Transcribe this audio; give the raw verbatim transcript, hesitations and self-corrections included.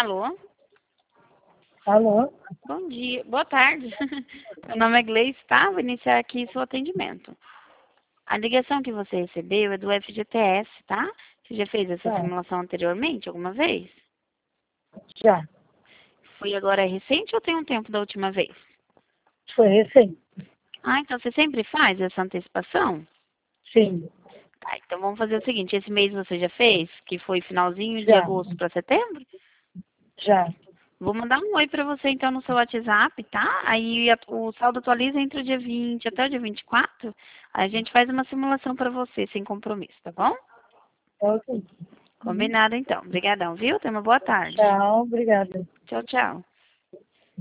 Alô? Alô? Bom dia, boa tarde. Meu nome é Gleice, tá? Vou iniciar aqui seu atendimento. A ligação que você recebeu é do F G T S, tá? Você já fez essa Tá. simulação anteriormente, alguma vez? Já. Foi agora recente ou tem um tempo da última vez? Foi recente. Ah, então você sempre faz essa antecipação? Sim. Tá, então vamos fazer o seguinte, esse mês você já fez? Que foi finalzinho de Já. agosto para setembro? Já. Vou mandar um oi pra você então no seu WhatsApp, tá? Aí a- o saldo atualiza entre o dia vinte até o dia vinte e quatro. Aí a gente faz uma simulação pra você, sem compromisso, tá bom? Ok. Combinado então. Obrigadão, viu? Tenha uma boa tarde. Tchau, obrigada. Tchau, tchau.